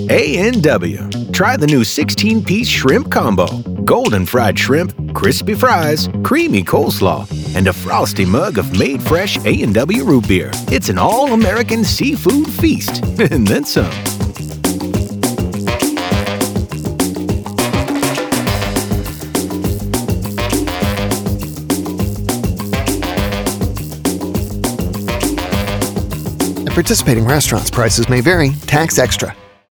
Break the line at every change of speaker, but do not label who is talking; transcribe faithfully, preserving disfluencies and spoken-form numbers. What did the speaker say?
A and W. Try the new sixteen-piece shrimp combo. Golden fried shrimp, crispy fries, creamy coleslaw, and a frosty mug of made fresh A and W root beer. It's an all-American seafood feast. And then some.
At participating restaurants, prices may vary. Tax extra.